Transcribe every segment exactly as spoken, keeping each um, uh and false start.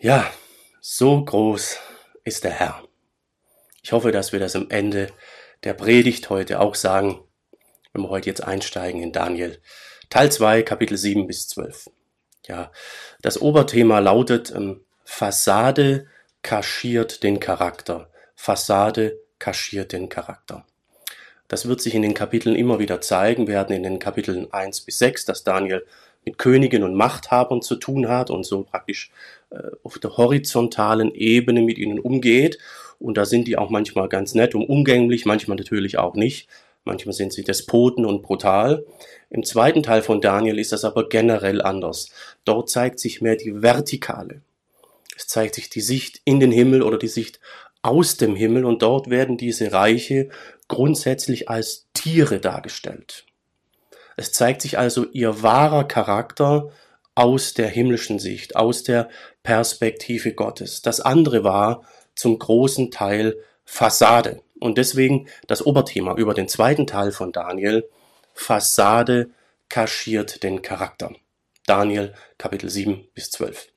Ja, so groß ist der Herr. Ich hoffe, dass wir das am Ende der Predigt heute auch sagen, wenn wir heute jetzt einsteigen in Daniel. Teil zwei, Kapitel sieben bis zwölf. Ja, das Oberthema lautet, ähm, Fassade kaschiert den Charakter. Fassade kaschiert den Charakter. Das wird sich in den Kapiteln immer wieder zeigen. Wir hatten in den Kapiteln eins bis sechs, dass Daniel mit Königen und Machthabern zu tun hat und so praktisch äh, auf der horizontalen Ebene mit ihnen umgeht. Und da sind die auch manchmal ganz nett und umgänglich, manchmal natürlich auch nicht. Manchmal sind sie Despoten und brutal. Im zweiten Teil von Daniel ist das aber generell anders. Dort zeigt sich mehr die Vertikale. Es zeigt sich die Sicht in den Himmel oder die Sicht aus dem Himmel und dort werden diese Reiche grundsätzlich als Tiere dargestellt. Es zeigt sich also ihr wahrer Charakter aus der himmlischen Sicht, aus der Perspektive Gottes. Das andere war zum großen Teil Fassade. Und deswegen das Oberthema über den zweiten Teil von Daniel, Fassade kaschiert den Charakter. Daniel Kapitel sieben bis zwölf.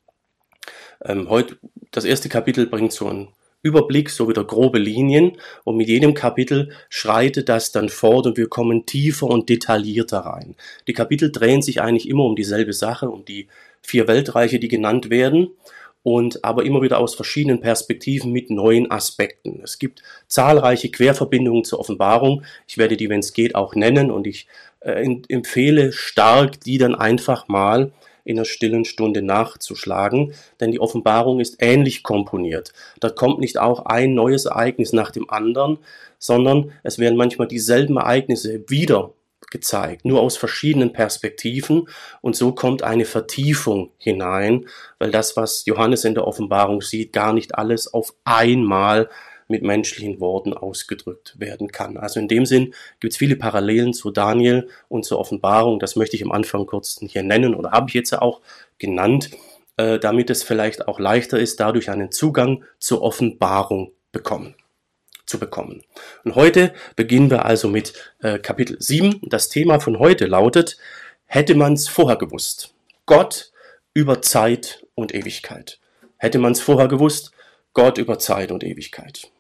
Ähm, heute, das erste Kapitel bringt so einen Überblick, so wieder grobe Linien und mit jedem Kapitel schreitet das dann fort und wir kommen tiefer und detaillierter rein. Die Kapitel drehen sich eigentlich immer um dieselbe Sache, um die vier Weltreiche, die genannt werden und aber immer wieder aus verschiedenen Perspektiven mit neuen Aspekten. Es gibt zahlreiche Querverbindungen zur Offenbarung. Ich werde die, wenn es geht, auch nennen und ich äh, empfehle stark, die dann einfach mal in einer stillen Stunde nachzuschlagen, denn die Offenbarung ist ähnlich komponiert. Da kommt nicht auch ein neues Ereignis nach dem anderen, sondern es werden manchmal dieselben Ereignisse wieder gezeigt, nur aus verschiedenen Perspektiven und so kommt eine Vertiefung hinein, weil das, was Johannes in der Offenbarung sieht, gar nicht alles auf einmal mit menschlichen Worten ausgedrückt werden kann. Also in dem Sinn gibt es viele Parallelen zu Daniel und zur Offenbarung. Das möchte ich am Anfang kurz hier nennen oder habe ich jetzt ja auch genannt, äh, damit es vielleicht auch leichter ist, dadurch einen Zugang zur Offenbarung bekommen, zu bekommen. Und heute beginnen wir also mit äh, Kapitel sieben. Das Thema von heute lautet, hätte man es vorher gewusst? Gott über Zeit und Ewigkeit. Hätte man es vorher gewusst? Gott über Zeit und Ewigkeit.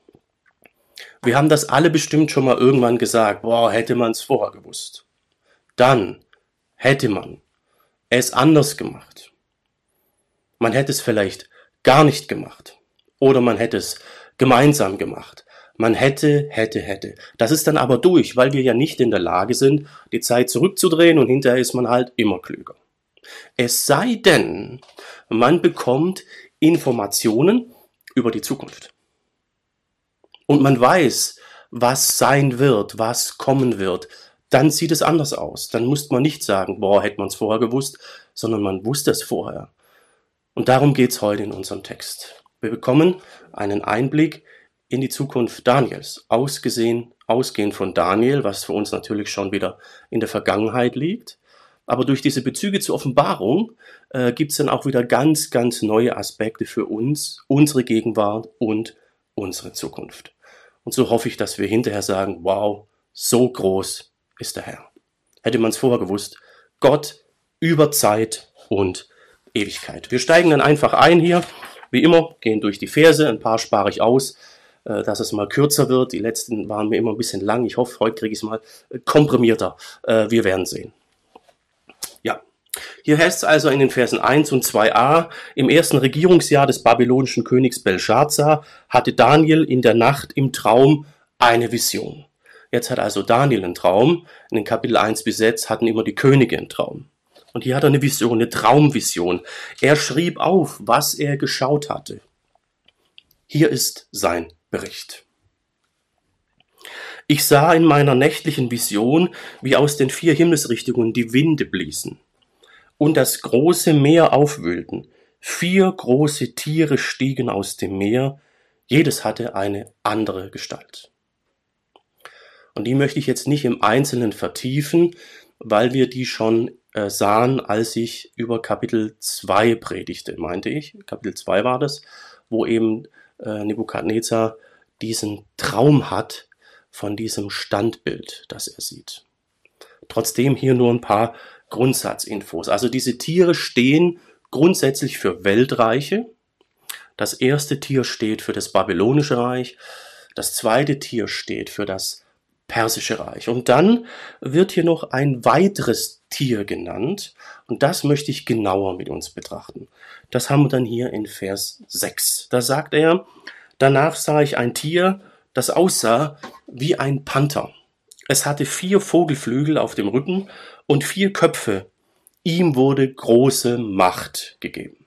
Wir haben das alle bestimmt schon mal irgendwann gesagt, boah, hätte man es vorher gewusst. Dann hätte man es anders gemacht. Man hätte es vielleicht gar nicht gemacht. Oder man hätte es gemeinsam gemacht. Man hätte, hätte, hätte. Das ist dann aber durch, weil wir ja nicht in der Lage sind, die Zeit zurückzudrehen und hinterher ist man halt immer klüger. Es sei denn, man bekommt Informationen über die Zukunft. Und man weiß, was sein wird, was kommen wird, dann sieht es anders aus. Dann muss man nicht sagen, boah, hätte man es vorher gewusst, sondern man wusste es vorher. Und darum geht es heute in unserem Text. Wir bekommen einen Einblick in die Zukunft Daniels, ausgesehen, ausgehend von Daniel, was für uns natürlich schon wieder in der Vergangenheit liegt. Aber durch diese Bezüge zur Offenbarung äh, gibt es dann auch wieder ganz, ganz neue Aspekte für uns, unsere Gegenwart und unsere Zukunft. Und so hoffe ich, dass wir hinterher sagen, wow, so groß ist der Herr. Hätte man es vorher gewusst, Gott über Zeit und Ewigkeit. Wir steigen dann einfach ein hier, wie immer, gehen durch die Verse, ein paar spare ich aus, äh, dass es mal kürzer wird. Die letzten waren mir immer ein bisschen lang. Ich hoffe, heute kriege ich es mal komprimierter. Äh, wir werden sehen. Ja. Hier heißt es also in den Versen eins und zwei a, im ersten Regierungsjahr des babylonischen Königs Belshazzar hatte Daniel in der Nacht im Traum eine Vision. Jetzt hat also Daniel einen Traum. In den Kapitel eins bis sechs hatten immer die Könige einen Traum. Und hier hat er eine Vision, eine Traumvision. Er schrieb auf, was er geschaut hatte. Hier ist sein Bericht. Ich sah in meiner nächtlichen Vision, wie aus den vier Himmelsrichtungen die Winde bliesen und das große Meer aufwühlten. Vier große Tiere stiegen aus dem Meer, jedes hatte eine andere Gestalt. Und die möchte ich jetzt nicht im Einzelnen vertiefen, weil wir die schon äh, sahen, als ich über Kapitel zwei predigte, meinte ich. Kapitel zwei war das, wo eben äh, Nebukadnezar diesen Traum hat von diesem Standbild, das er sieht. Trotzdem hier nur ein paar Grundsatzinfos. Also diese Tiere stehen grundsätzlich für Weltreiche Das erste Tier steht für das babylonische Reich, das zweite Tier steht für das persische Reich. Und dann wird hier noch ein weiteres Tier genannt und das möchte ich genauer mit uns betrachten. Das haben wir dann hier in Vers sechs. Da sagt er, danach sah ich ein Tier, das aussah wie ein Panther. Es hatte vier Vogelflügel auf dem Rücken und vier Köpfe. Ihm wurde große Macht gegeben.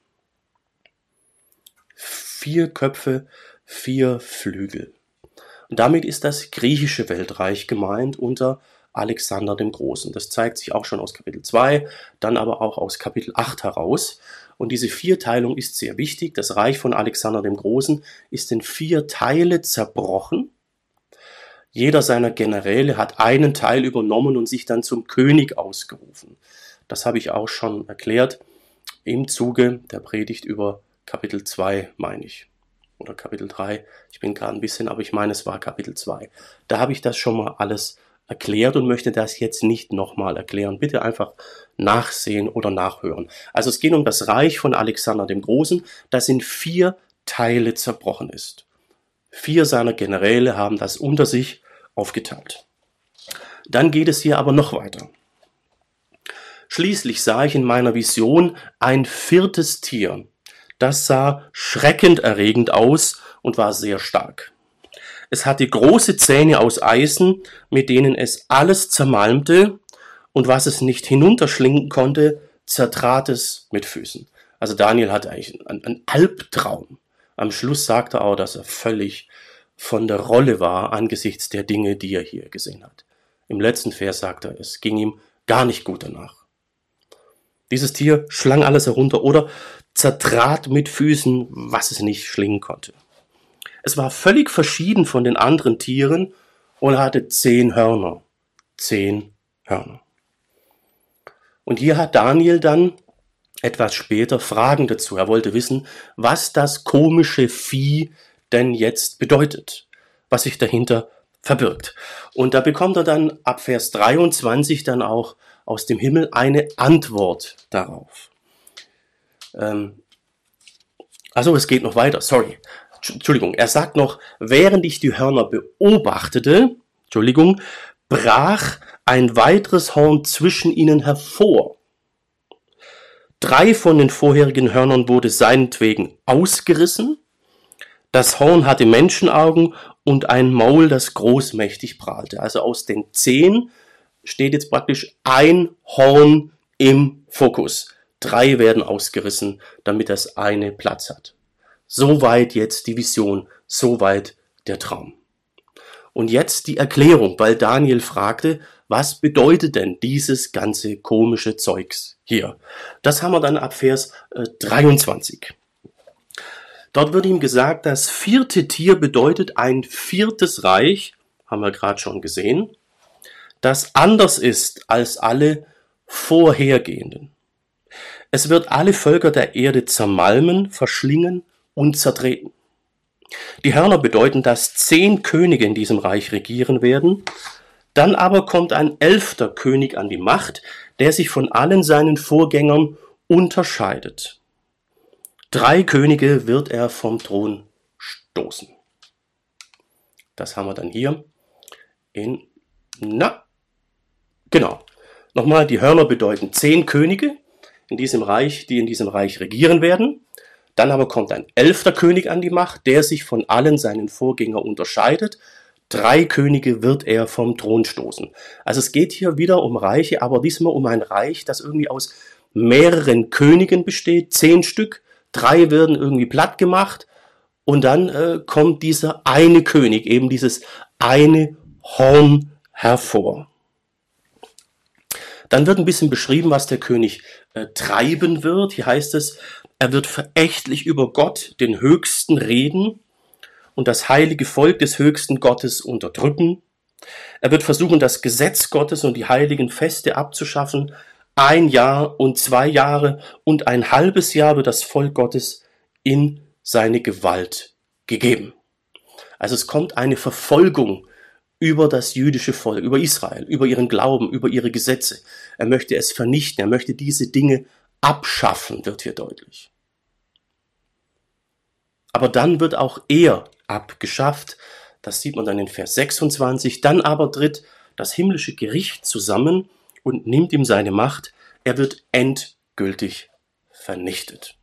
Vier Köpfe, vier Flügel. Und damit ist das griechische Weltreich gemeint unter Alexander dem Großen. Das zeigt sich auch schon aus Kapitel zwei, dann aber auch aus Kapitel acht heraus. Und diese Vierteilung ist sehr wichtig. Das Reich von Alexander dem Großen ist in vier Teile zerbrochen. Jeder seiner Generäle hat einen Teil übernommen und sich dann zum König ausgerufen. Das habe ich auch schon erklärt im Zuge der Predigt über Kapitel zwei, meine ich. Oder Kapitel drei. Ich bin gerade ein bisschen, aber ich meine, es war Kapitel zwei. Da habe ich das schon mal alles erklärt und möchte das jetzt nicht nochmal erklären. Bitte einfach nachsehen oder nachhören. Also es geht um das Reich von Alexander dem Großen, das in vier Teile zerbrochen ist. Vier seiner Generäle haben das unter sich aufgeteilt. Dann geht es hier aber noch weiter. Schließlich sah ich in meiner Vision ein viertes Tier. Das sah schreckenderregend aus und war sehr stark. Es hatte große Zähne aus Eisen, mit denen es alles zermalmte, und was es nicht hinunterschlingen konnte, zertrat es mit Füßen. Also Daniel hatte eigentlich einen, einen Albtraum. Am Schluss sagt er auch, dass er völlig von der Rolle war angesichts der Dinge, die er hier gesehen hat. Im letzten Vers sagt er, es ging ihm gar nicht gut danach. Dieses Tier schlang alles herunter oder zertrat mit Füßen, was es nicht schlingen konnte. Es war völlig verschieden von den anderen Tieren und hatte zehn Hörner. Zehn Hörner. Und hier hat Daniel dann etwas später Fragen dazu. Er wollte wissen, was das komische Vieh denn jetzt bedeutet, was sich dahinter verbirgt. Und da bekommt er dann ab Vers dreiundzwanzig dann auch aus dem Himmel eine Antwort darauf. Ähm, also es geht noch weiter, sorry. Entschuldigung, er sagt noch, während ich die Hörner beobachtete, Entschuldigung, brach ein weiteres Horn zwischen ihnen hervor. Drei von den vorherigen Hörnern wurde seinetwegen ausgerissen. Das Horn hatte Menschenaugen und ein Maul, das großmächtig prahlte. Also aus den zehn steht jetzt praktisch ein Horn im Fokus. Drei werden ausgerissen, damit das eine Platz hat. Soweit jetzt die Vision, soweit der Traum. Und jetzt die Erklärung, weil Daniel fragte, was bedeutet denn dieses ganze komische Zeugs hier? Das haben wir dann ab Vers äh, dreiundzwanzig. Dort wird ihm gesagt, das vierte Tier bedeutet ein viertes Reich, haben wir gerade schon gesehen, das anders ist als alle vorhergehenden. Es wird alle Völker der Erde zermalmen, verschlingen und zertreten. Die Hörner bedeuten, dass zehn Könige in diesem Reich regieren werden. Dann aber kommt ein elfter König an die Macht, der sich von allen seinen Vorgängern unterscheidet. Drei Könige wird er vom Thron stoßen. Das haben wir dann hier in, na, genau. Nochmal, die Hörner bedeuten zehn Könige in diesem Reich, die in diesem Reich regieren werden. Dann aber kommt ein elfter König an die Macht, der sich von allen seinen Vorgängern unterscheidet. Drei Könige wird er vom Thron stoßen. Also es geht hier wieder um Reiche, aber diesmal um ein Reich, das irgendwie aus mehreren Königen besteht, zehn Stück. Drei werden irgendwie platt gemacht und dann äh, kommt dieser eine König, eben dieses eine Horn hervor. Dann wird ein bisschen beschrieben, was der König äh, treiben wird. Hier heißt es, er wird verächtlich über Gott, den Höchsten, reden und das heilige Volk des höchsten Gottes unterdrücken. Er wird versuchen, das Gesetz Gottes und die heiligen Feste abzuschaffen. Ein Jahr und zwei Jahre und ein halbes Jahr wird das Volk Gottes in seine Gewalt gegeben. Also es kommt eine Verfolgung über das jüdische Volk, über Israel, über ihren Glauben, über ihre Gesetze. Er möchte es vernichten, er möchte diese Dinge abschaffen, wird hier deutlich. Aber dann wird auch er abgeschafft. Das sieht man dann in Vers sechsundzwanzig. Dann aber tritt das himmlische Gericht zusammen und nimmt ihm seine Macht. Er wird endgültig vernichtet.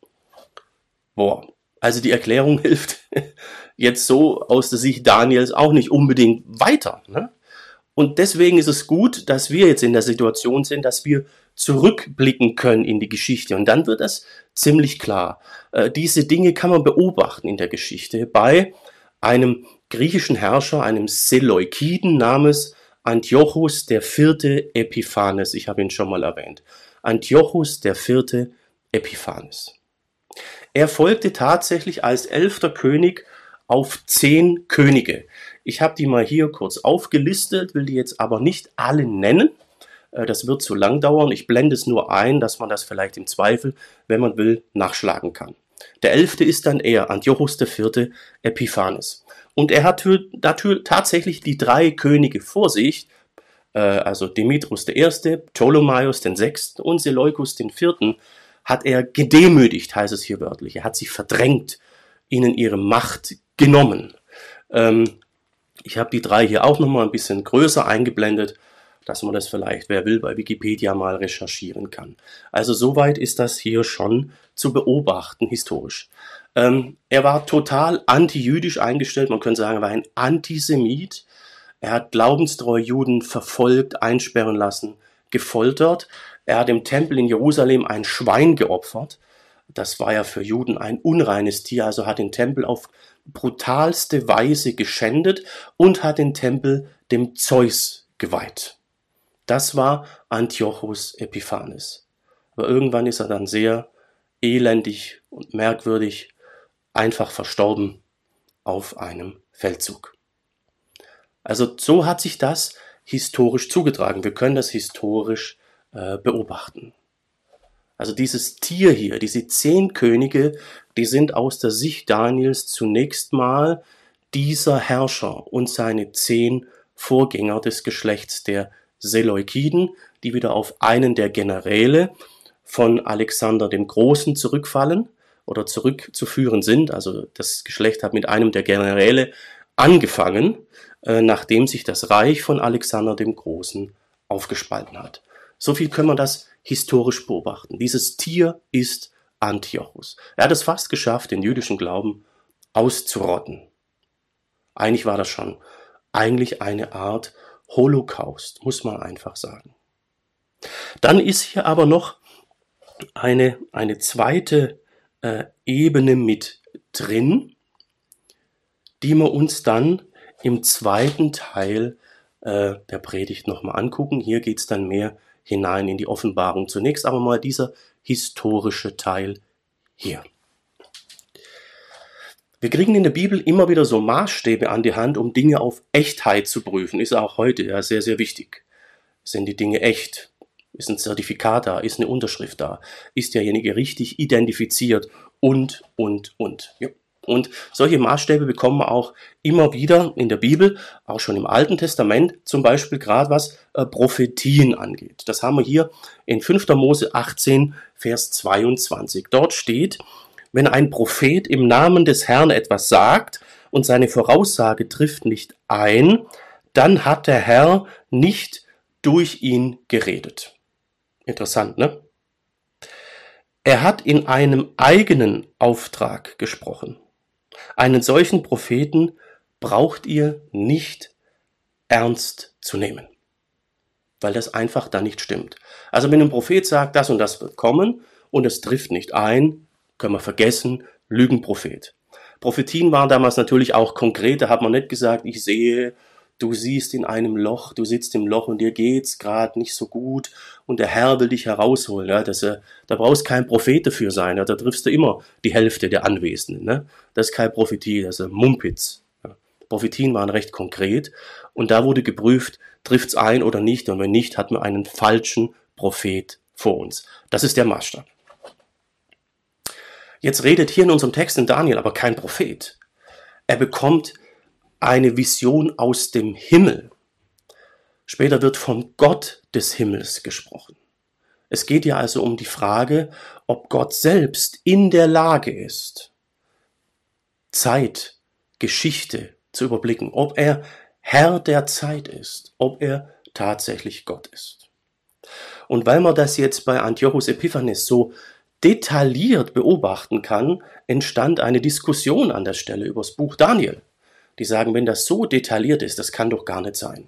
Boah, also die Erklärung hilft jetzt so aus der Sicht Daniels auch nicht unbedingt weiter, ne? Und deswegen ist es gut, dass wir jetzt in der Situation sind, dass wir zurückblicken können in die Geschichte. Und dann wird das ziemlich klar. Äh, diese Dinge kann man beobachten in der Geschichte bei einem griechischen Herrscher, einem Seleukiden namens Antiochus der Vierte Epiphanes. Ich habe ihn schon mal erwähnt. Antiochus der Vierte Epiphanes. Er folgte tatsächlich als elfter König auf zehn Könige. Ich habe die mal hier kurz aufgelistet, will die jetzt aber nicht alle nennen. Das wird zu lang dauern. Ich blende es nur ein, dass man das vielleicht im Zweifel, wenn man will, nachschlagen kann. Der elfte ist dann er, Antiochus der Vierte Epiphanes. Und er hat natürlich tatsächlich die drei Könige vor sich, also Demetrius der Erste, Ptolemaios den Sechsten und Seleukus den Vierten, hat er gedemütigt, heißt es hier wörtlich. Er hat sie verdrängt, ihnen ihre Macht genommen. Ähm, ich habe die drei hier auch nochmal ein bisschen größer eingeblendet, dass man das vielleicht, wer will, bei Wikipedia mal recherchieren kann. Also soweit ist das hier schon zu beobachten, historisch. Ähm, er war total antijüdisch eingestellt, man könnte sagen, er war ein Antisemit. Er hat glaubenstreue Juden verfolgt, einsperren lassen, gefoltert. Er hat im Tempel in Jerusalem ein Schwein geopfert. Das war ja für Juden ein unreines Tier, also hat den Tempel auf brutalste Weise geschändet und hat den Tempel dem Zeus geweiht. Das war Antiochus Epiphanes. Aber irgendwann ist er dann sehr elendig und merkwürdig einfach verstorben auf einem Feldzug. Also so hat sich das historisch zugetragen. Wir können das historisch äh, beobachten. Also dieses Tier hier, diese zehn Könige, die sind aus der Sicht Daniels zunächst mal dieser Herrscher und seine zehn Vorgänger des Geschlechts der Seleukiden, die wieder auf einen der Generäle von Alexander dem Großen zurückfallen oder zurückzuführen sind. Also das Geschlecht hat mit einem der Generäle angefangen, äh, nachdem sich das Reich von Alexander dem Großen aufgespalten hat. So viel können wir das historisch beobachten. Dieses Tier ist Antiochus. Er hat es fast geschafft, den jüdischen Glauben auszurotten. Eigentlich war das schon eigentlich eine Art Holocaust, muss man einfach sagen. Dann ist hier aber noch eine, eine zweite äh, Ebene mit drin, die wir uns dann im zweiten Teil äh, der Predigt nochmal angucken. Hier geht es dann mehr hinein in die Offenbarung. Zunächst aber mal dieser historische Teil hier. Wir kriegen in der Bibel immer wieder so Maßstäbe an die Hand, um Dinge auf Echtheit zu prüfen. Ist auch heute ja sehr, sehr wichtig. Sind die Dinge echt? Ist ein Zertifikat da? Ist eine Unterschrift da? Ist derjenige richtig identifiziert? Und, und, und. Ja. Und solche Maßstäbe bekommen wir auch immer wieder in der Bibel, auch schon im Alten Testament, zum Beispiel gerade was äh, Prophetien angeht. Das haben wir hier in fünfter Mose achtzehn, Vers zweiundzwanzig. Dort steht: Wenn ein Prophet im Namen des Herrn etwas sagt und seine Voraussage trifft nicht ein, dann hat der Herr nicht durch ihn geredet. Interessant, ne? Er hat in einem eigenen Auftrag gesprochen. Einen solchen Propheten braucht ihr nicht ernst zu nehmen, weil das einfach da nicht stimmt. Also wenn ein Prophet sagt, das und das wird kommen und es trifft nicht ein, können wir vergessen, Lügenprophet. Prophetien waren damals natürlich auch konkret, da hat man nicht gesagt, ich sehe, du siehst in einem Loch, du sitzt im Loch und dir geht's gerade nicht so gut und der Herr will dich herausholen. Ja, das, da brauchst kein Prophet dafür sein, ja, da triffst du immer die Hälfte der Anwesenden. Ne? Das ist keine Prophetie, das ist ein Mumpitz. Ja. Prophetien waren recht konkret und da wurde geprüft, trifft's ein oder nicht, und wenn nicht, hat man einen falschen Prophet vor uns. Das ist der Maßstab. Jetzt redet hier in unserem Text in Daniel aber kein Prophet. Er bekommt eine Vision aus dem Himmel. Später wird von Gott des Himmels gesprochen. Es geht ja also um die Frage, ob Gott selbst in der Lage ist, Zeit, Geschichte zu überblicken, ob er Herr der Zeit ist, ob er tatsächlich Gott ist. Und weil man das jetzt bei Antiochus Epiphanes so detailliert beobachten kann, entstand eine Diskussion an der Stelle über das Buch Daniel. Die sagen, wenn das so detailliert ist, das kann doch gar nicht sein.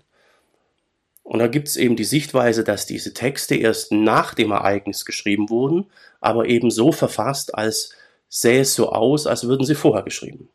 Und da gibt es eben die Sichtweise, dass diese Texte erst nach dem Ereignis geschrieben wurden, aber eben so verfasst, als sähe es so aus, als würden sie vorher geschrieben.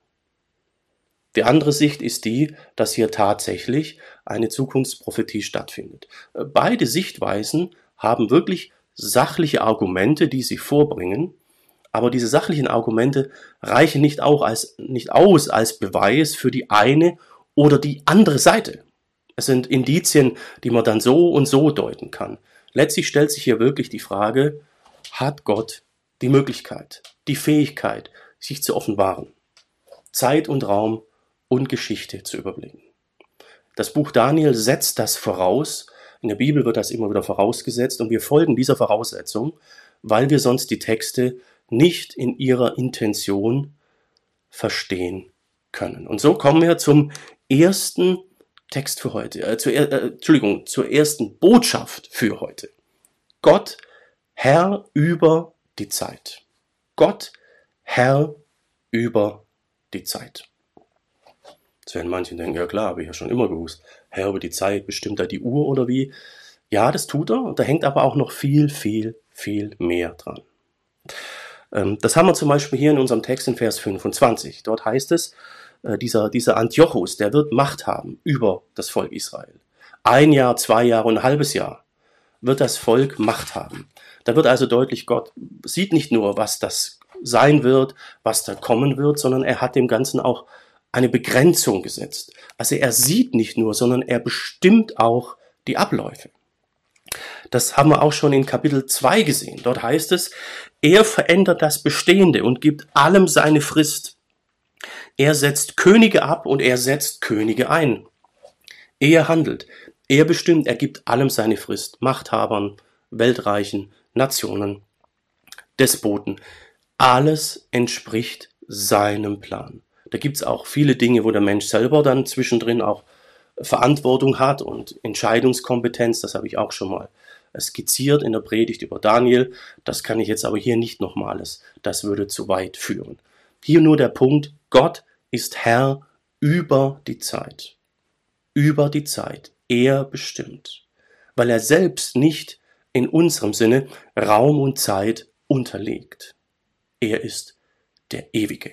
Die andere Sicht ist die, dass hier tatsächlich eine Zukunftsprophetie stattfindet. Beide Sichtweisen haben wirklich sachliche Argumente, die sie vorbringen, aber diese sachlichen Argumente reichen nicht, auch als, nicht aus als Beweis für die eine oder die andere Seite. Es sind Indizien, die man dann so und so deuten kann. Letztlich stellt sich hier wirklich die Frage, hat Gott die Möglichkeit, die Fähigkeit, sich zu offenbaren, Zeit und Raum und Geschichte zu überblicken? Das Buch Daniel setzt das voraus. In der Bibel wird das immer wieder vorausgesetzt und wir folgen dieser Voraussetzung, weil wir sonst die Texte nicht in ihrer Intention verstehen können. Und so kommen wir zum ersten Text für heute, äh, zur, äh, Entschuldigung, zur ersten Botschaft für heute. Gott, Herr über die Zeit. Gott, Herr über die Zeit. Jetzt werden manche denken, ja klar, habe ich ja schon immer gewusst. Herr über die Zeit, bestimmt er die Uhr oder wie? Ja, das tut er. Da hängt aber auch noch viel, viel, viel mehr dran. Ähm, das haben wir zum Beispiel hier in unserem Text in Vers fünfundzwanzig. Dort heißt es, äh, dieser, dieser Antiochus, der wird Macht haben über das Volk Israel. Ein Jahr, zwei Jahre und ein halbes Jahr wird das Volk Macht haben. Da wird also deutlich, Gott sieht nicht nur, was das sein wird, was da kommen wird, sondern er hat dem Ganzen auch eine Begrenzung gesetzt. Also er sieht nicht nur, sondern er bestimmt auch die Abläufe. Das haben wir auch schon in Kapitel zwei gesehen. Dort heißt es, er verändert das Bestehende und gibt allem seine Frist. Er setzt Könige ab und er setzt Könige ein. Er handelt, er bestimmt, er gibt allem seine Frist. Machthabern, Weltreichen, Nationen, Despoten. Alles entspricht seinem Plan. Da gibt es auch viele Dinge, wo der Mensch selber dann zwischendrin auch Verantwortung hat und Entscheidungskompetenz. Das habe ich auch schon mal skizziert in der Predigt über Daniel. Das kann ich jetzt aber hier nicht nochmals. Das würde zu weit führen. Hier nur der Punkt, Gott ist Herr über die Zeit. Über die Zeit. Er bestimmt. Weil er selbst nicht in unserem Sinne Raum und Zeit unterliegt. Er ist der Ewige.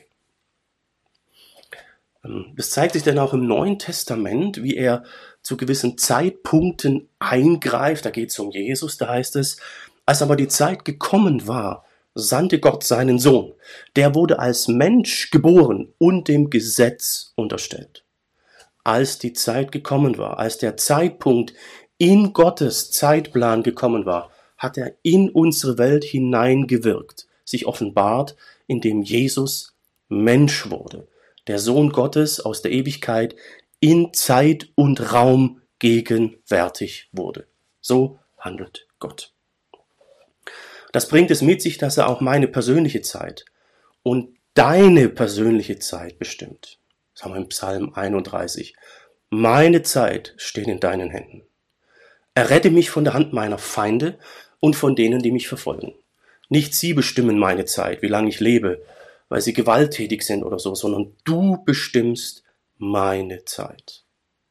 Das zeigt sich dann auch im Neuen Testament, wie er zu gewissen Zeitpunkten eingreift. Da geht es um Jesus, da heißt es, als aber die Zeit gekommen war, sandte Gott seinen Sohn. Der wurde als Mensch geboren und dem Gesetz unterstellt. Als die Zeit gekommen war, als der Zeitpunkt in Gottes Zeitplan gekommen war, hat er in unsere Welt hineingewirkt, sich offenbart, indem Jesus Mensch wurde. Der Sohn Gottes aus der Ewigkeit in Zeit und Raum gegenwärtig wurde. So handelt Gott. Das bringt es mit sich, dass er auch meine persönliche Zeit und deine persönliche Zeit bestimmt. Das haben wir im Psalm einunddreißig. Meine Zeit steht in deinen Händen. Errette mich von der Hand meiner Feinde und von denen, die mich verfolgen. Nicht sie bestimmen meine Zeit, wie lange ich lebe, weil sie gewalttätig sind oder so, sondern du bestimmst meine Zeit.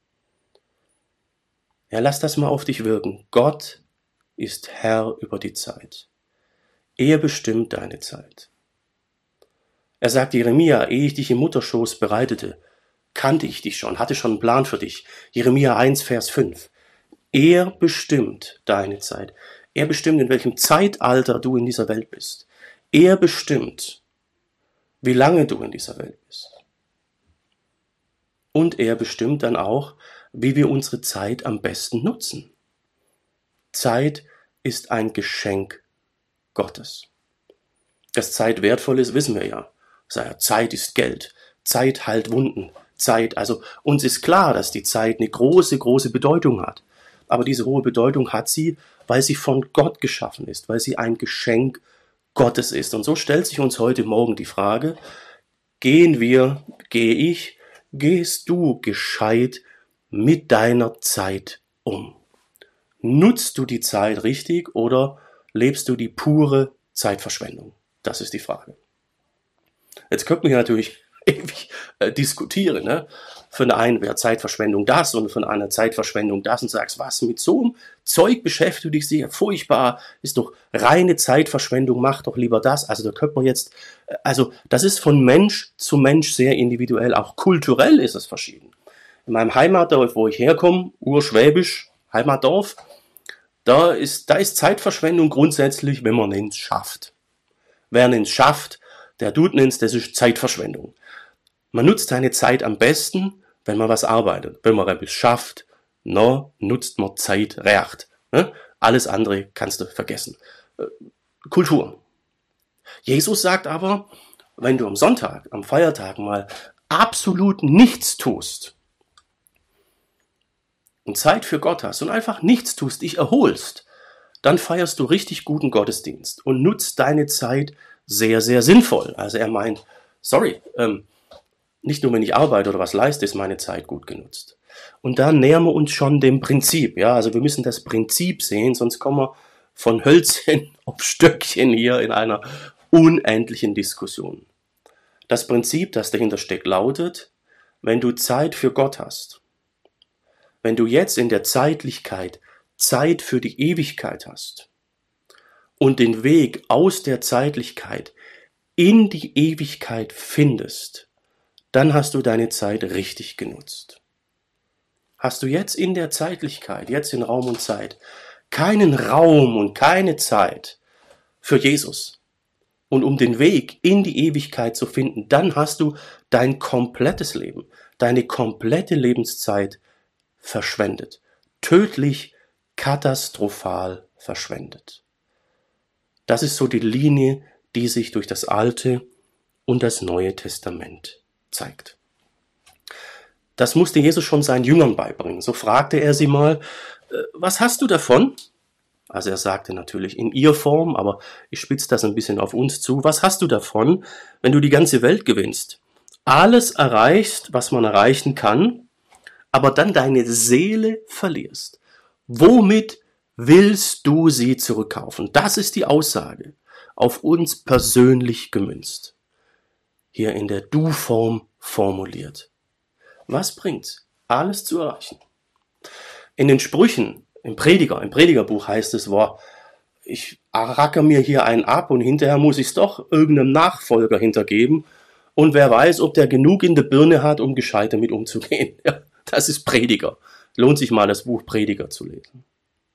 Ja, lass das mal auf dich wirken. Gott ist Herr über die Zeit. Er bestimmt deine Zeit. Er sagt Jeremia, ehe ich dich im Mutterschoß bereitete, kannte ich dich schon, hatte schon einen Plan für dich. Jeremia eins, Vers fünf. Er bestimmt deine Zeit. Er bestimmt, in welchem Zeitalter du in dieser Welt bist. Er bestimmt, wie lange du in dieser Welt bist. Und er bestimmt dann auch, wie wir unsere Zeit am besten nutzen. Zeit ist ein Geschenk Gottes. Dass Zeit wertvoll ist, wissen wir ja. Zeit ist Geld. Zeit heilt Wunden. Zeit, also uns ist klar, dass die Zeit eine große, große Bedeutung hat. Aber diese hohe Bedeutung hat sie, weil sie von Gott geschaffen ist, weil sie ein Geschenk Gottes ist. Und so stellt sich uns heute Morgen die Frage, gehen wir, gehe ich, gehst du gescheit mit deiner Zeit um? Nutzt du die Zeit richtig oder lebst du die pure Zeitverschwendung? Das ist die Frage. Jetzt könnten wir natürlich ewig äh, diskutieren, ne? Für den einen wäre Zeitverschwendung das und von einer Zeitverschwendung das und sagst, was, mit so einem Zeug beschäftigt dich ja furchtbar, ist doch reine Zeitverschwendung, mach doch lieber das. Also da könnte man jetzt, äh, also das ist von Mensch zu Mensch sehr individuell, auch kulturell ist es verschieden. In meinem Heimatdorf, wo ich herkomme, urschwäbisch, Heimatdorf, da ist, da ist Zeitverschwendung grundsätzlich, wenn man es schafft. Wer es schafft, der tut es, das ist Zeitverschwendung. Man nutzt seine Zeit am besten, wenn man was arbeitet. Wenn man etwas schafft, no, nutzt man Zeit recht. Ne? Alles andere kannst du vergessen. Äh, Kultur. Jesus sagt aber, wenn du am Sonntag, am Feiertag mal absolut nichts tust und Zeit für Gott hast und einfach nichts tust, dich erholst, dann feierst du richtig guten Gottesdienst und nutzt deine Zeit sehr, sehr sinnvoll. Also er meint, sorry, ähm, nicht nur wenn ich arbeite oder was leiste, ist meine Zeit gut genutzt. Und da nähern wir uns schon dem Prinzip. Ja, also wir müssen das Prinzip sehen, sonst kommen wir von Hölzchen auf Stöckchen hier in einer unendlichen Diskussion. Das Prinzip, das dahinter steckt, lautet, wenn du Zeit für Gott hast, wenn du jetzt in der Zeitlichkeit Zeit für die Ewigkeit hast und den Weg aus der Zeitlichkeit in die Ewigkeit findest, dann hast du deine Zeit richtig genutzt. Hast du jetzt in der Zeitlichkeit, jetzt in Raum und Zeit, keinen Raum und keine Zeit für Jesus und um den Weg in die Ewigkeit zu finden, dann hast du dein komplettes Leben, deine komplette Lebenszeit verschwendet. Tödlich, katastrophal verschwendet. Das ist so die Linie, die sich durch das Alte und das Neue Testament zeigt. Das musste Jesus schon seinen Jüngern beibringen. So fragte er sie mal, was hast du davon? Also er sagte natürlich in ihr Form, aber ich spitze das ein bisschen auf uns zu. Was hast du davon, wenn du die ganze Welt gewinnst? Alles erreichst, was man erreichen kann, aber dann deine Seele verlierst. Womit willst du sie zurückkaufen? Das ist die Aussage, auf uns persönlich gemünzt. Hier in der Du-Form formuliert. Was bringt's? Alles zu erreichen. In den Sprüchen, im Prediger, im Predigerbuch heißt es, boah, ich racker mir hier einen ab und hinterher muss ich es doch irgendeinem Nachfolger hintergeben und wer weiß, ob der genug in der Birne hat, um gescheit damit umzugehen. Ja, das ist Prediger. Lohnt sich mal, das Buch Prediger zu lesen.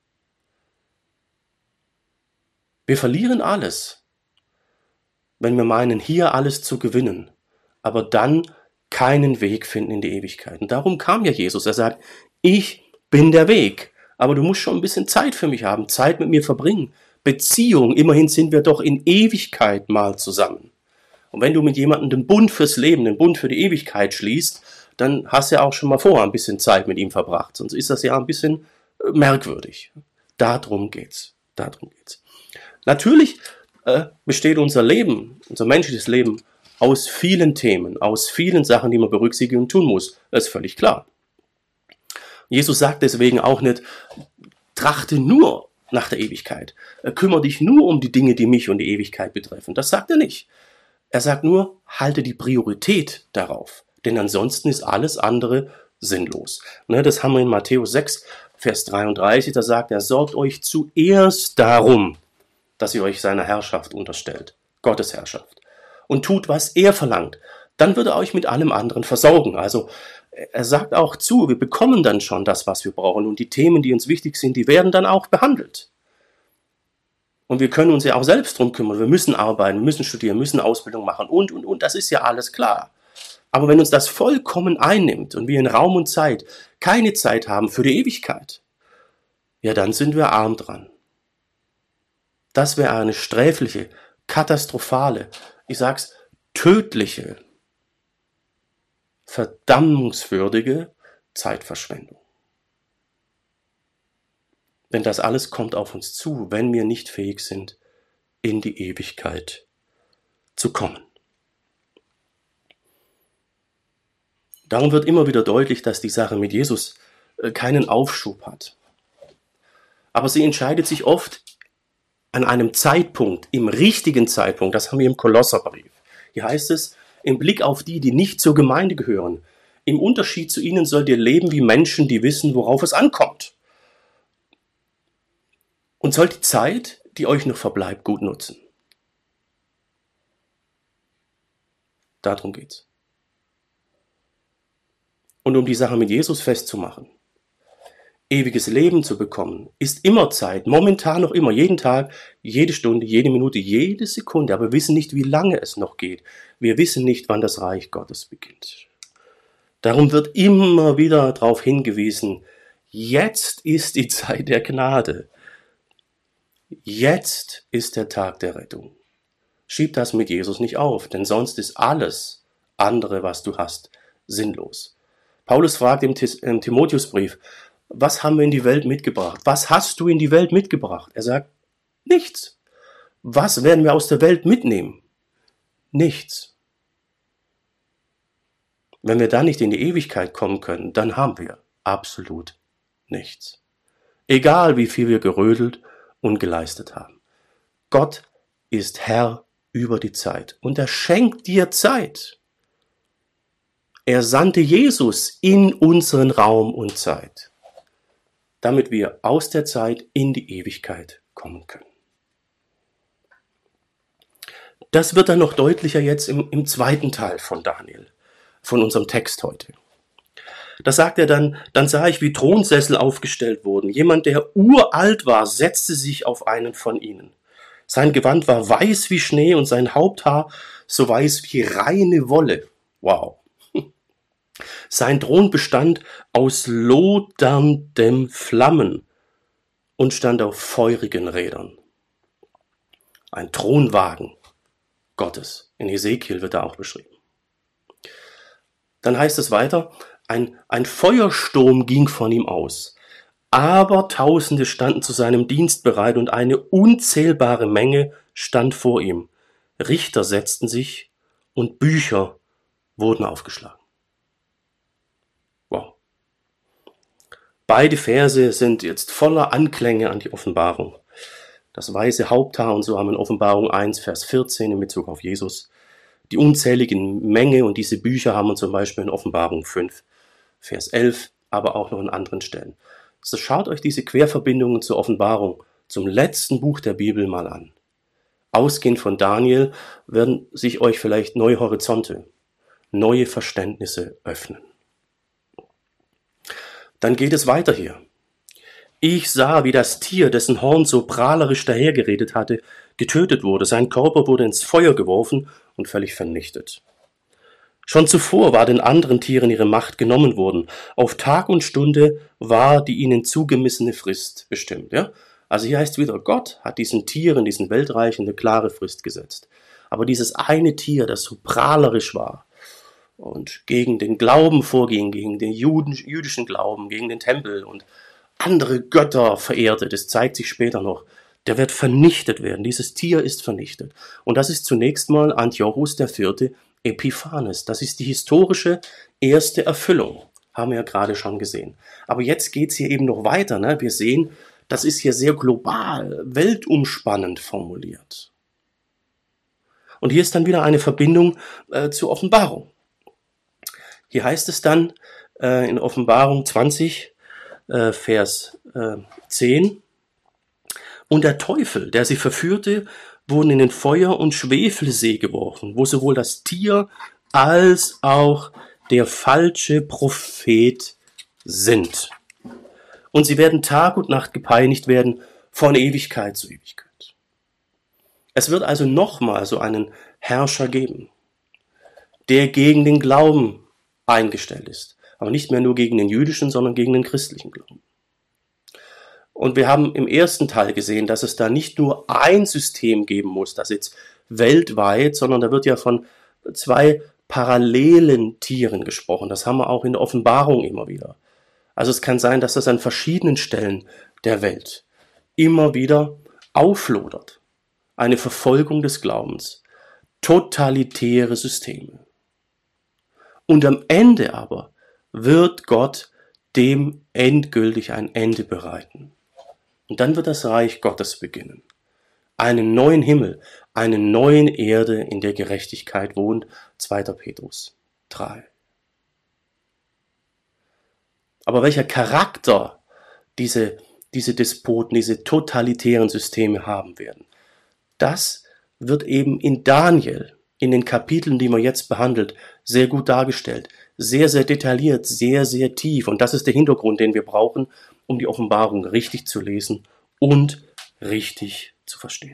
Wir verlieren alles, wenn wir meinen, hier alles zu gewinnen, aber dann keinen Weg finden in die Ewigkeit. Und darum kam ja Jesus. Er sagt, ich bin der Weg, aber du musst schon ein bisschen Zeit für mich haben, Zeit mit mir verbringen. Beziehung, immerhin sind wir doch in Ewigkeit mal zusammen. Und wenn du mit jemandem den Bund fürs Leben, den Bund für die Ewigkeit schließt, dann hast du ja auch schon mal vorher ein bisschen Zeit mit ihm verbracht. Sonst ist das ja ein bisschen merkwürdig. Darum geht's. Darum geht's. Natürlich äh, besteht unser Leben, unser menschliches Leben aus vielen Themen, aus vielen Sachen, die man berücksichtigen und tun muss. Das ist völlig klar. Jesus sagt deswegen auch nicht, trachte nur nach der Ewigkeit. Kümmere dich nur um die Dinge, die mich und die Ewigkeit betreffen. Das sagt er nicht. Er sagt nur, halte die Priorität darauf. Denn ansonsten ist alles andere sinnlos. Ne, das haben wir in Matthäus sechs, Vers dreiunddreißig. Da sagt er, sorgt euch zuerst darum, dass ihr euch seiner Herrschaft unterstellt. Gottes Herrschaft. Und tut, was er verlangt. Dann wird er euch mit allem anderen versorgen. Also er sagt auch zu, wir bekommen dann schon das, was wir brauchen. Und die Themen, die uns wichtig sind, die werden dann auch behandelt. Und wir können uns ja auch selbst drum kümmern. Wir müssen arbeiten, müssen studieren, müssen Ausbildung machen und, und, und. Das ist ja alles klar. Aber wenn uns das vollkommen einnimmt und wir in Raum und Zeit keine Zeit haben für die Ewigkeit, ja, dann sind wir arm dran. Das wäre eine sträfliche, katastrophale, ich sag's, tödliche, verdammungswürdige Zeitverschwendung. Denn das alles kommt auf uns zu, wenn wir nicht fähig sind, in die Ewigkeit zu kommen. Darum wird immer wieder deutlich, dass die Sache mit Jesus keinen Aufschub hat. Aber sie entscheidet sich oft an einem Zeitpunkt, im richtigen Zeitpunkt. Das haben wir im Kolosserbrief. Hier heißt es, im Blick auf die, die nicht zur Gemeinde gehören. Im Unterschied zu ihnen sollt ihr leben wie Menschen, die wissen, worauf es ankommt. Und sollt die Zeit, die euch noch verbleibt, gut nutzen. Darum geht's. Und um die Sache mit Jesus festzumachen, ewiges Leben zu bekommen, ist immer Zeit, momentan noch immer, jeden Tag, jede Stunde, jede Minute, jede Sekunde, aber wir wissen nicht, wie lange es noch geht. Wir wissen nicht, wann das Reich Gottes beginnt. Darum wird immer wieder darauf hingewiesen, jetzt ist die Zeit der Gnade. Jetzt ist der Tag der Rettung. Schieb das mit Jesus nicht auf, denn sonst ist alles andere, was du hast, sinnlos. Paulus fragt im Timotheusbrief, was haben wir in die Welt mitgebracht? Was hast du in die Welt mitgebracht? Er sagt, nichts. Was werden wir aus der Welt mitnehmen? Nichts. Wenn wir dann nicht in die Ewigkeit kommen können, dann haben wir absolut nichts. Egal wie viel wir gerödelt und geleistet haben. Gott ist Herr über die Zeit und er schenkt dir Zeit. Er sandte Jesus in unseren Raum und Zeit, damit wir aus der Zeit in die Ewigkeit kommen können. Das wird dann noch deutlicher jetzt im, im zweiten Teil von Daniel, von unserem Text heute. Da sagt er dann, dann sah ich, wie Thronsessel aufgestellt wurden. Jemand, der uralt war, setzte sich auf einen von ihnen. Sein Gewand war weiß wie Schnee und sein Haupthaar so weiß wie reine Wolle. Wow. Sein Thron bestand aus loderndem Flammen und stand auf feurigen Rädern. Ein Thronwagen Gottes. In Hesekiel wird er auch beschrieben. Dann heißt es weiter, ein, ein Feuersturm ging von ihm aus. Aber Tausende standen zu seinem Dienst bereit und eine unzählbare Menge stand vor ihm. Richter setzten sich und Bücher wurden aufgeschlagen. Wow. Beide Verse sind jetzt voller Anklänge an die Offenbarung. Das weiße Haupthaar und so haben wir in Offenbarung eins, Vers vierzehn in Bezug auf Jesus. Die unzähligen Menge und diese Bücher haben wir zum Beispiel in Offenbarung fünf, Vers elf, aber auch noch in anderen Stellen. So schaut euch diese Querverbindungen zur Offenbarung, zum letzten Buch der Bibel mal an. Ausgehend von Daniel werden sich euch vielleicht neue Horizonte, neue Verständnisse öffnen. Dann geht es weiter hier. Ich sah, wie das Tier, dessen Horn so prahlerisch dahergeredet hatte, getötet wurde. Sein Körper wurde ins Feuer geworfen und völlig vernichtet. Schon zuvor war den anderen Tieren ihre Macht genommen worden. Auf Tag und Stunde war die ihnen zugemessene Frist bestimmt. Ja? Also hier heißt es wieder, Gott hat diesen Tieren, diesen Weltreichen eine klare Frist gesetzt. Aber dieses eine Tier, das so prahlerisch war und gegen den Glauben vorging, gegen den Juden, jüdischen Glauben, gegen den Tempel und andere Götter verehrte, das zeigt sich später noch, der wird vernichtet werden. Dieses Tier ist vernichtet. Und das ist zunächst mal Antiochus der Vierte Epiphanes. Das ist die historische erste Erfüllung. Haben wir ja gerade schon gesehen. Aber jetzt geht's hier eben noch weiter. Ne? Wir sehen, das ist hier sehr global, weltumspannend formuliert. Und hier ist dann wieder eine Verbindung äh, zur Offenbarung. Hier heißt es dann äh, in Offenbarung zwanzig, äh, Vers äh, zehn, und der Teufel, der sie verführte, wurden in den Feuer- und Schwefelsee geworfen, wo sowohl das Tier als auch der falsche Prophet sind. Und sie werden Tag und Nacht gepeinigt werden von Ewigkeit zu Ewigkeit. Es wird also nochmal so einen Herrscher geben, der gegen den Glauben eingestellt ist. Aber nicht mehr nur gegen den jüdischen, sondern gegen den christlichen Glauben. Und wir haben im ersten Teil gesehen, dass es da nicht nur ein System geben muss, das jetzt weltweit, sondern da wird ja von zwei parallelen Tieren gesprochen. Das haben wir auch in der Offenbarung immer wieder. Also es kann sein, dass das an verschiedenen Stellen der Welt immer wieder auflodert. Eine Verfolgung des Glaubens. Totalitäre Systeme. Und am Ende aber wird Gott dem endgültig ein Ende bereiten. Und dann wird das Reich Gottes beginnen. Einen neuen Himmel, eine neue Erde, in der Gerechtigkeit wohnt. zweiter Petrus drei. Aber welcher Charakter diese, diese Despoten, diese totalitären Systeme haben werden, das wird eben in Daniel, in den Kapiteln, die man jetzt behandelt, sehr gut dargestellt. Sehr, sehr detailliert, sehr, sehr tief. Und das ist der Hintergrund, den wir brauchen, um die Offenbarung richtig zu lesen und richtig zu verstehen.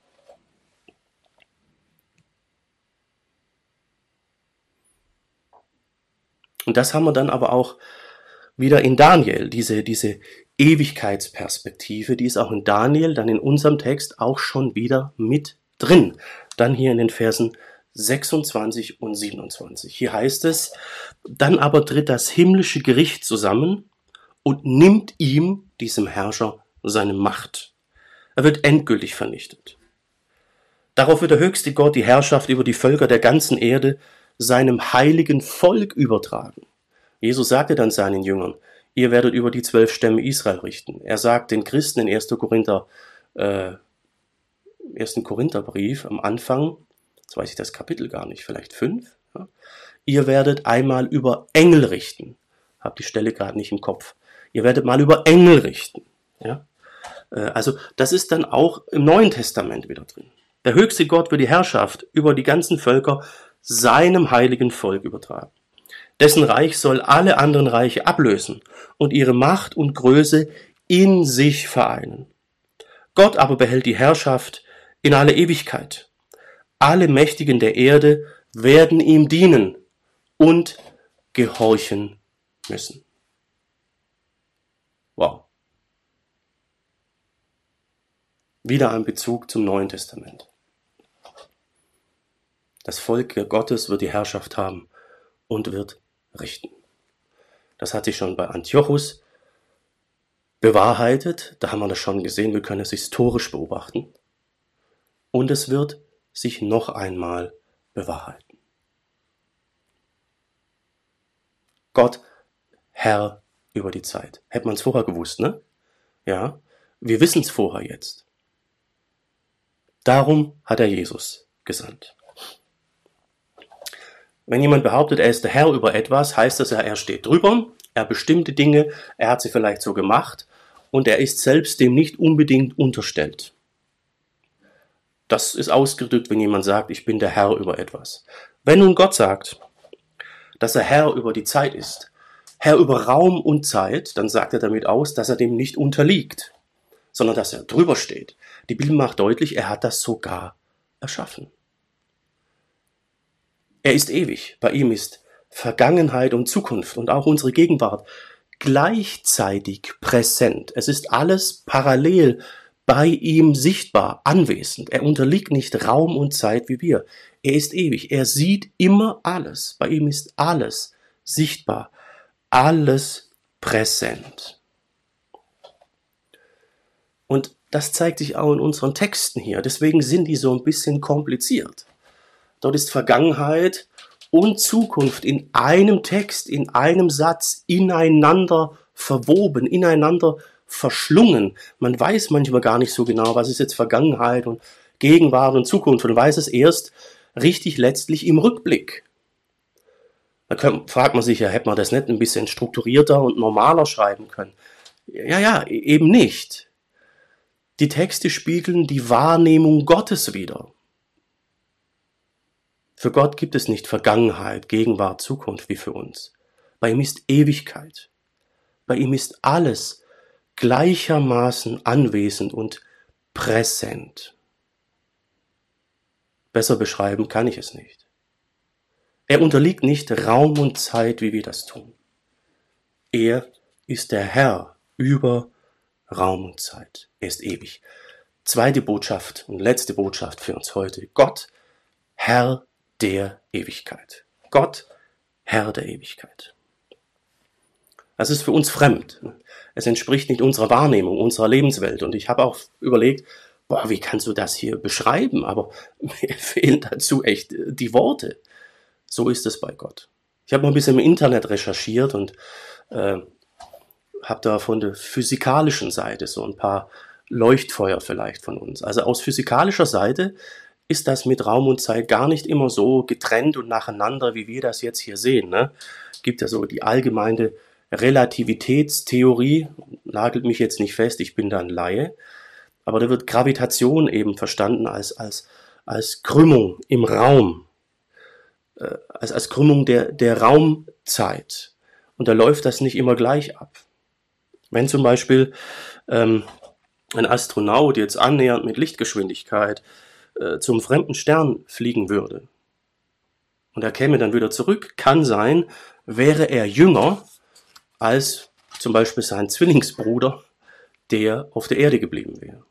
Und das haben wir dann aber auch wieder in Daniel, diese, diese Ewigkeitsperspektive, die ist auch in Daniel, dann in unserem Text auch schon wieder mit drin. Dann hier in den Versen sechsundzwanzig und siebenundzwanzig. Hier heißt es, dann aber tritt das himmlische Gericht zusammen und nimmt ihm, diesem Herrscher, seine Macht. Er wird endgültig vernichtet. Darauf wird der höchste Gott die Herrschaft über die Völker der ganzen Erde seinem heiligen Volk übertragen. Jesus sagte dann seinen Jüngern, ihr werdet über die zwölf Stämme Israel richten. Er sagt den Christen in ersten Korinther, äh, ersten Korintherbrief am Anfang, jetzt weiß ich das Kapitel gar nicht, vielleicht fünf, ja, ihr werdet einmal über Engel richten. Hab die Stelle gerade nicht im Kopf. Ihr werdet mal über Engel richten. Ja? Also das ist dann auch im Neuen Testament wieder drin. Der höchste Gott wird die Herrschaft über die ganzen Völker seinem heiligen Volk übertragen. Dessen Reich soll alle anderen Reiche ablösen und ihre Macht und Größe in sich vereinen. Gott aber behält die Herrschaft in alle Ewigkeit. Alle Mächtigen der Erde werden ihm dienen und gehorchen müssen. Wow. Wieder ein Bezug zum Neuen Testament. Das Volk Gottes wird die Herrschaft haben und wird richten. Das hat sich schon bei Antiochus bewahrheitet. Da haben wir das schon gesehen. Wir können es historisch beobachten. Und es wird sich noch einmal bewahrheiten. Gott, Herr über die Zeit. Hätte man es vorher gewusst, ne? Ja, wir wissen es vorher jetzt. Darum hat er Jesus gesandt. Wenn jemand behauptet, er ist der Herr über etwas, heißt das ja, er steht drüber, er bestimmt die Dinge, er hat sie vielleicht so gemacht und er ist selbst dem nicht unbedingt unterstellt. Das ist ausgedrückt, wenn jemand sagt, ich bin der Herr über etwas. Wenn nun Gott sagt, dass er Herr über die Zeit ist, Herr über Raum und Zeit, dann sagt er damit aus, dass er dem nicht unterliegt, sondern dass er drüber steht. Die Bibel macht deutlich, er hat das sogar erschaffen. Er ist ewig. Bei ihm ist Vergangenheit und Zukunft und auch unsere Gegenwart gleichzeitig präsent. Es ist alles parallel bei ihm sichtbar, anwesend. Er unterliegt nicht Raum und Zeit wie wir. Er ist ewig. Er sieht immer alles. Bei ihm ist alles sichtbar, alles präsent. Und das zeigt sich auch in unseren Texten hier. Deswegen sind die so ein bisschen kompliziert. Dort ist Vergangenheit und Zukunft in einem Text, in einem Satz ineinander verwoben, ineinander verschlungen. Man weiß manchmal gar nicht so genau, was ist jetzt Vergangenheit und Gegenwart und Zukunft. Man weiß es erst richtig letztlich im Rückblick. Da kann, fragt man sich ja, hätte man das nicht ein bisschen strukturierter und normaler schreiben können? Ja, ja, eben nicht. Die Texte spiegeln die Wahrnehmung Gottes wider. Für Gott gibt es nicht Vergangenheit, Gegenwart, Zukunft wie für uns. Bei ihm ist Ewigkeit. Bei ihm ist alles gleichermaßen anwesend und präsent. Besser beschreiben kann ich es nicht. Er unterliegt nicht Raum und Zeit, wie wir das tun. Er ist der Herr über Raum und Zeit. Er ist ewig. Zweite Botschaft und letzte Botschaft für uns heute. Gott, Herr der Ewigkeit. Gott, Herr der Ewigkeit. Das ist für uns fremd. Es entspricht nicht unserer Wahrnehmung, unserer Lebenswelt. Und ich habe auch überlegt, boah, wie kannst du das hier beschreiben? Aber mir fehlen dazu echt die Worte. So ist es bei Gott. Ich habe mal ein bisschen im Internet recherchiert und äh, habe da von der physikalischen Seite so ein paar Leuchtfeuer vielleicht von uns. Also aus physikalischer Seite ist das mit Raum und Zeit gar nicht immer so getrennt und nacheinander, wie wir das jetzt hier sehen. Ne? Gibt ja so die allgemeine Relativitätstheorie, nagelt mich jetzt nicht fest, ich bin da ein Laie, aber da wird Gravitation eben verstanden als, als, als Krümmung im Raum, äh, als, als Krümmung der, der Raumzeit. Und da läuft das nicht immer gleich ab. Wenn zum Beispiel ähm, ein Astronaut jetzt annähernd mit Lichtgeschwindigkeit äh, zum fremden Stern fliegen würde und er käme dann wieder zurück, kann sein, wäre er jünger als zum Beispiel sein Zwillingsbruder, der auf der Erde geblieben wäre.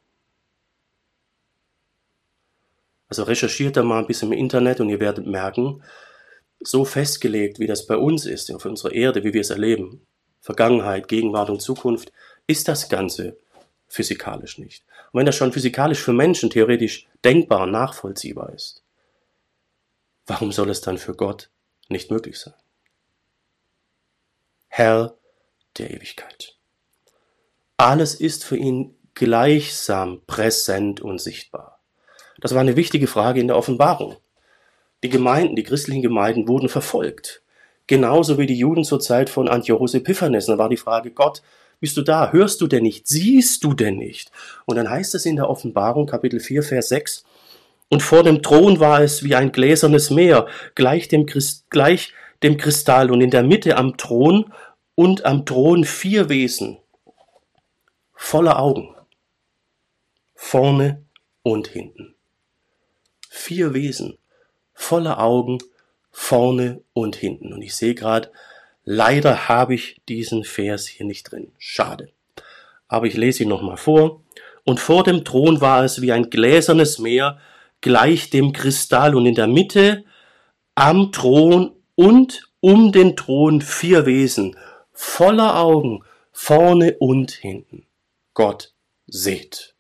Also recherchiert da mal ein bisschen im Internet und ihr werdet merken, so festgelegt, wie das bei uns ist, auf unserer Erde, wie wir es erleben, Vergangenheit, Gegenwart und Zukunft, ist das Ganze physikalisch nicht. Und wenn das schon physikalisch für Menschen theoretisch denkbar und nachvollziehbar ist, warum soll es dann für Gott nicht möglich sein? Herr der Ewigkeit. Alles ist für ihn gleichsam präsent und sichtbar. Das war eine wichtige Frage in der Offenbarung. Die Gemeinden, die christlichen Gemeinden wurden verfolgt. Genauso wie die Juden zur Zeit von Antiochus Epiphanes. Da war die Frage, Gott, bist du da? Hörst du denn nicht? Siehst du denn nicht? Und dann heißt es in der Offenbarung, Kapitel vier, Vers sechs, und vor dem Thron war es wie ein gläsernes Meer, gleich dem, Christ, gleich dem Kristall, und in der Mitte am Thron und am Thron vier Wesen, voller Augen, vorne und hinten. Vier Wesen, voller Augen, vorne und hinten. Und ich sehe gerade, leider habe ich diesen Vers hier nicht drin. Schade. Aber ich lese ihn nochmal vor. Und vor dem Thron war es wie ein gläsernes Meer, gleich dem Kristall. Und in der Mitte am Thron und um den Thron vier Wesen, voller Augen, vorne und hinten. Gott seht.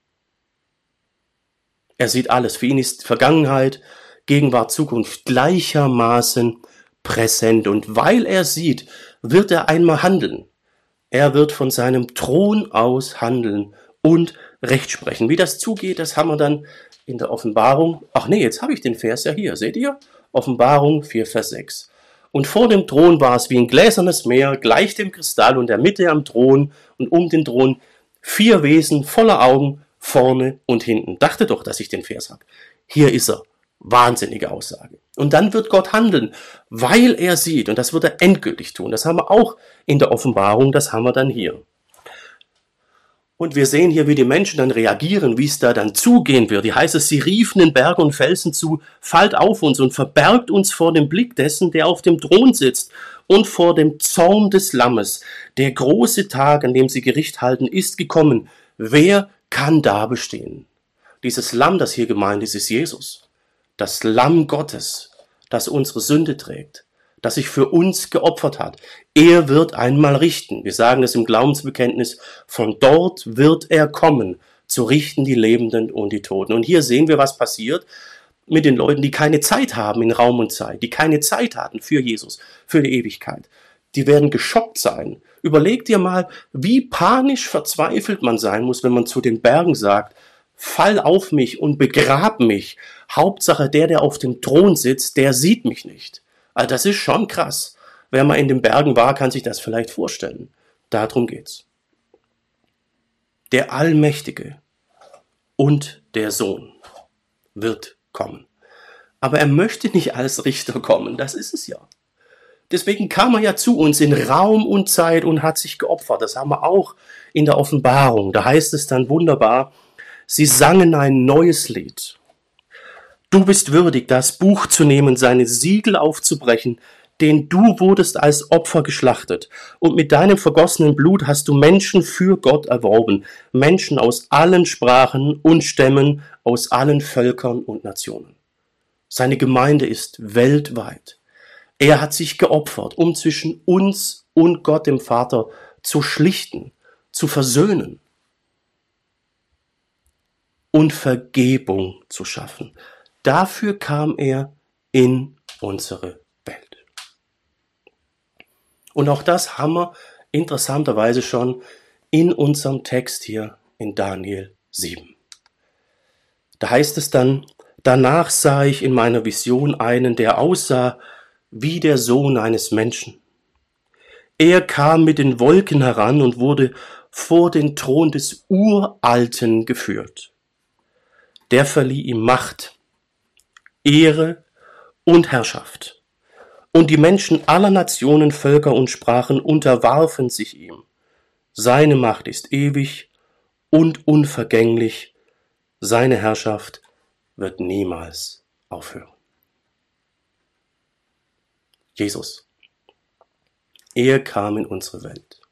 Er sieht alles. Für ihn ist Vergangenheit, Gegenwart, Zukunft gleichermaßen präsent. Und weil er sieht, wird er einmal handeln. Er wird von seinem Thron aus handeln und Recht sprechen. Wie das zugeht, das haben wir dann in der Offenbarung. Ach nee, jetzt habe ich den Vers ja hier. Seht ihr? Offenbarung vier, Vers sechs. Und vor dem Thron war es wie ein gläsernes Meer, gleich dem Kristall, und der Mitte am Thron und um den Thron vier Wesen voller Augen, vorne und hinten. Dachte doch, dass ich den Vers habe. Hier ist er. Wahnsinnige Aussage. Und dann wird Gott handeln, weil er sieht, und das wird er endgültig tun. Das haben wir auch in der Offenbarung, das haben wir dann hier. Und wir sehen hier, wie die Menschen dann reagieren, wie es da dann zugehen wird. Hier heißt es, sie riefen den Bergen und Felsen zu, fallt auf uns und verbergt uns vor dem Blick dessen, der auf dem Thron sitzt, und vor dem Zorn des Lammes. Der große Tag, an dem sie Gericht halten, ist gekommen. Wer kann da bestehen? Dieses Lamm, das hier gemeint ist, ist Jesus. Das Lamm Gottes, das unsere Sünde trägt, das sich für uns geopfert hat. Er wird einmal richten. Wir sagen es im Glaubensbekenntnis, von dort wird er kommen, zu richten die Lebenden und die Toten. Und hier sehen wir, was passiert mit den Leuten, die keine Zeit haben in Raum und Zeit, die keine Zeit hatten für Jesus, für die Ewigkeit. Die werden geschockt sein. Überleg dir mal, wie panisch verzweifelt man sein muss, wenn man zu den Bergen sagt, fall auf mich und begrab mich. Hauptsache der, der auf dem Thron sitzt, der sieht mich nicht. Also das ist schon krass. Wer mal in den Bergen war, kann sich das vielleicht vorstellen. Darum geht's. Der Allmächtige und der Sohn wird kommen. Aber er möchte nicht als Richter kommen, das ist es ja. Deswegen kam er ja zu uns in Raum und Zeit und hat sich geopfert. Das haben wir auch in der Offenbarung. Da heißt es dann wunderbar, sie sangen ein neues Lied. Du bist würdig, das Buch zu nehmen, seine Siegel aufzubrechen, denn du wurdest als Opfer geschlachtet. Und mit deinem vergossenen Blut hast du Menschen für Gott erworben. Menschen aus allen Sprachen und Stämmen, aus allen Völkern und Nationen. Seine Gemeinde ist weltweit. Er hat sich geopfert, um zwischen uns und Gott, dem Vater, zu schlichten, zu versöhnen und Vergebung zu schaffen. Dafür kam er in unsere Welt. Und auch das haben wir interessanterweise schon in unserem Text hier in Daniel sieben. Da heißt es dann: Danach sah ich in meiner Vision einen, der aussah wie der Sohn eines Menschen. Er kam mit den Wolken heran und wurde vor den Thron des Uralten geführt. Der verlieh ihm Macht, Ehre und Herrschaft. Und die Menschen aller Nationen, Völker und Sprachen unterwarfen sich ihm. Seine Macht ist ewig und unvergänglich. Seine Herrschaft wird niemals aufhören. Jesus. Er kam in unsere Welt.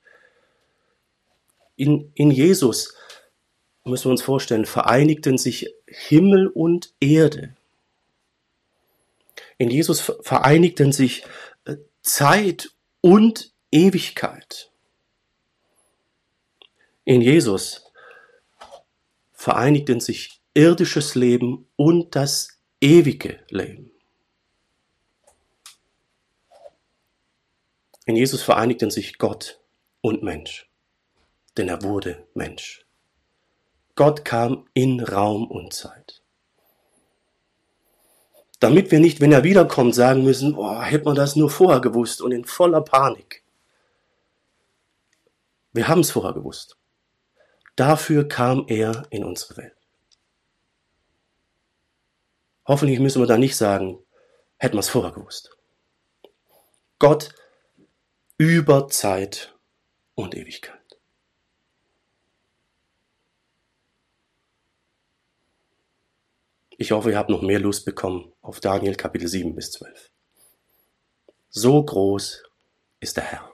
In, in Jesus, müssen wir uns vorstellen, vereinigten sich Himmel und Erde. In Jesus vereinigten sich Zeit und Ewigkeit. In Jesus vereinigten sich irdisches Leben und das ewige Leben. In Jesus vereinigten sich Gott und Mensch, denn er wurde Mensch. Gott kam in Raum und Zeit. Damit wir nicht, wenn er wiederkommt, sagen müssen, boah, hätte man das nur vorher gewusst und in voller Panik. Wir haben es vorher gewusst. Dafür kam er in unsere Welt. Hoffentlich müssen wir da nicht sagen, hätten wir es vorher gewusst. Gott über Zeit und Ewigkeit. Ich hoffe, ihr habt noch mehr Lust bekommen auf Daniel Kapitel sieben bis zwölf. So groß ist der Herr.